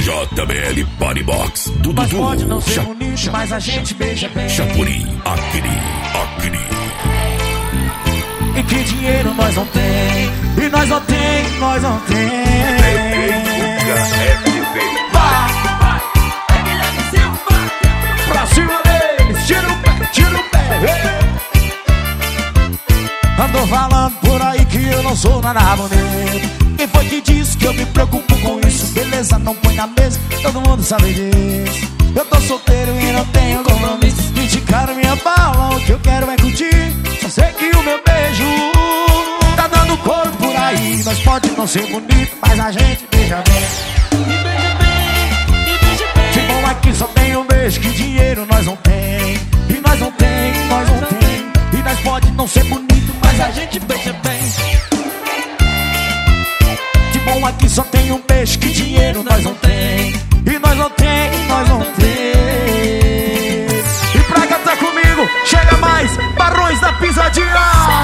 JBL Party Box do Mas Dudu. pode não ser bonito, mas a gente beija bem. Chapuri, Acri. E que dinheiro nós não tem. E nós não tem. Vai, pra cima deles, tira o pé. Andou falando por aí que eu não sou nada bonito. Quem foi que disse que eu me preocupo com isso? Beleza, não põe na mesa, todo mundo sabe disso. Eu tô solteiro e não tenho compromisso. Criticaram minha bala, o que eu quero é curtir. Só sei que o meu beijo tá dando cor por aí. Nós pode não ser bonito, mas a gente beija bem. Que bom aqui só tem um beijo, que dinheiro nós não tem. E nós não tem. E nós pode não ser bonito, mas a gente beija bem. Que bom aqui só tem um beijo, que dinheiro nós não tem. E nós não tem. E pra cantar comigo, chega mais, Barões da Pisadinha.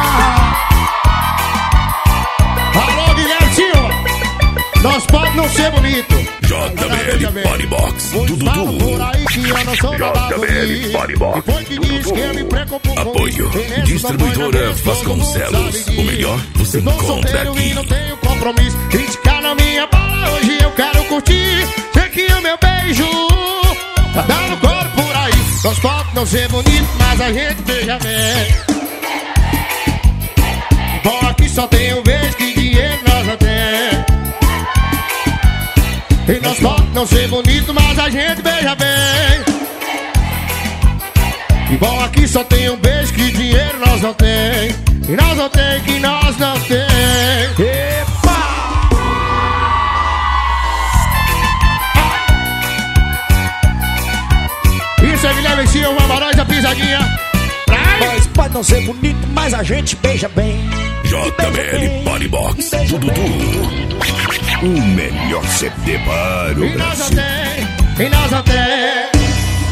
Alô, Guilherme Silva, nós pode não ser bonito. JBL Party Box do Dudu. JBL Party Box do Dudu. Apoio Distribuidora Vasconcelos. O melhor você encontra aqui. Não tenho compromisso. Criticar na minha bala, hoje eu quero curtir. Sei que o meu beijo tá dando cor por aí. Nós pode não ser bonito, mas a gente beija bem. Bom, aqui só tem um beijo, que dinheiro nós não tem. E nós pode não ser bonito, mas a gente beija bem. E bom, aqui só tem um beijo, que dinheiro nós não tem. E nós não tem, que nós não tem. Epa! Isso é Guilherme Silva, Barões da Pisadinha. Nós pode não ser bonito, mas a gente beija bem. JBL Party Box do Dudu. O melhor CD para o E nós não Brasil. tem, e nós não tem.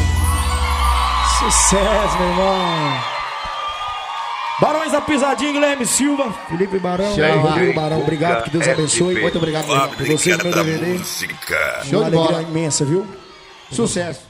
Sucesso, meu irmão. Barões da Pisadinha, Guilherme Silva, Felipe Barão, Rodrigo Barão, obrigado, que Deus abençoe. Muito obrigado por vocês, meu DVD. Música. Uma alegria imensa, viu? Sucesso.